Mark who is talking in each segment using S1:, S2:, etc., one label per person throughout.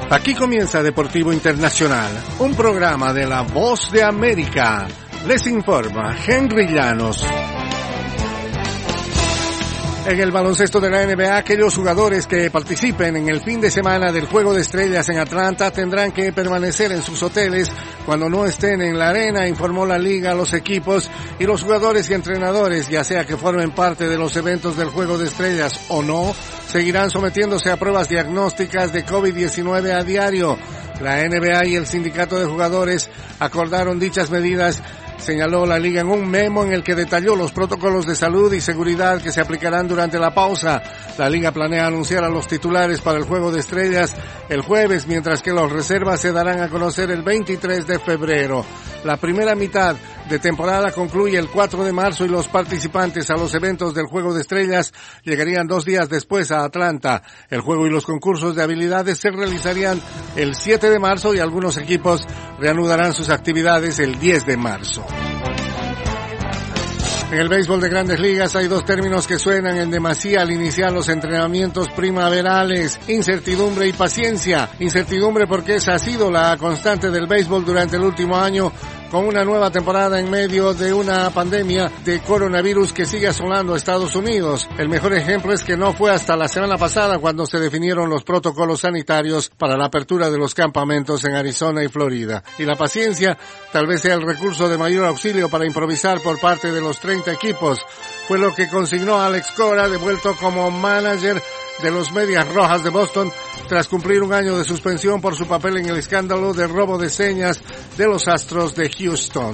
S1: Aquí comienza Deportivo Internacional, un programa de La Voz de América. Les informa Henry Llanos. En el baloncesto de la NBA, aquellos jugadores que participen en el fin de semana del Juego de Estrellas en Atlanta tendrán que permanecer en sus hoteles cuando no estén en la arena, informó la liga a los equipos, y los jugadores y entrenadores, ya sea que formen parte de los eventos del Juego de Estrellas o no, seguirán sometiéndose a pruebas diagnósticas de COVID-19 a diario. La NBA y el sindicato de jugadores acordaron dichas medidas, señaló la liga en un memo en el que detalló los protocolos de salud y seguridad que se aplicarán durante la pausa. La liga planea anunciar a los titulares para el Juego de Estrellas el jueves, mientras que los reservas se darán a conocer el 23 de febrero. La primera mitad de temporada concluye el 4 de marzo y los participantes a los eventos del Juego de Estrellas llegarían 2 días después a Atlanta. El juego y los concursos de habilidades se realizarían el 7 de marzo y algunos equipos reanudarán sus actividades el 10 de marzo. En el béisbol de Grandes Ligas hay dos términos que suenan en demasía al iniciar los entrenamientos primaverales: incertidumbre y paciencia. Incertidumbre porque esa ha sido la constante del béisbol durante el último año, con una nueva temporada en medio de una pandemia de coronavirus que sigue asolando a Estados Unidos. El mejor ejemplo es que no fue hasta la semana pasada cuando se definieron los protocolos sanitarios para la apertura de los campamentos en Arizona y Florida. Y la paciencia tal vez sea el recurso de mayor auxilio para improvisar por parte de los 30 equipos. Fue lo que consignó Alex Cora, devuelto como manager de los Medias Rojas de Boston tras cumplir un año de suspensión por su papel en el escándalo de robo de señas de los Astros de Houston.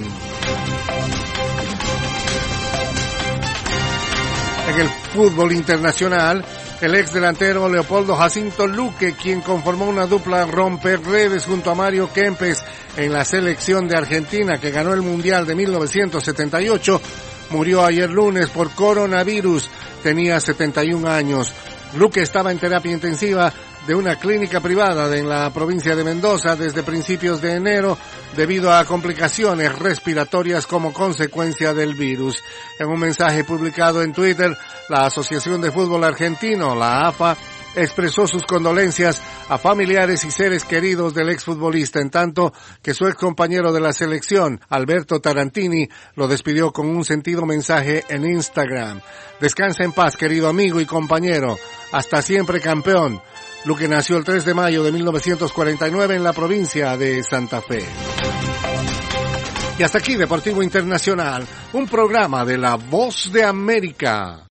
S1: En el fútbol internacional, el ex delantero Leopoldo Jacinto Luque, quien conformó una dupla romperredes junto a Mario Kempes en la selección de Argentina que ganó el Mundial de 1978, murió ayer lunes por coronavirus. Tenía 71 años. Luque estaba en terapia intensiva de una clínica privada en la provincia de Mendoza desde principios de enero debido a complicaciones respiratorias como consecuencia del virus. En un mensaje publicado en Twitter, la Asociación de Fútbol Argentino, la AFA, expresó sus condolencias a familiares y seres queridos del exfutbolista, en tanto que su excompañero de la selección, Alberto Tarantini, lo despidió con un sentido mensaje en Instagram. Descansa en paz, querido amigo y compañero. Hasta siempre, campeón. Luque nació el 3 de mayo de 1949 en la provincia de Santa Fe. Y hasta aquí Deportivo Internacional, un programa de La Voz de América.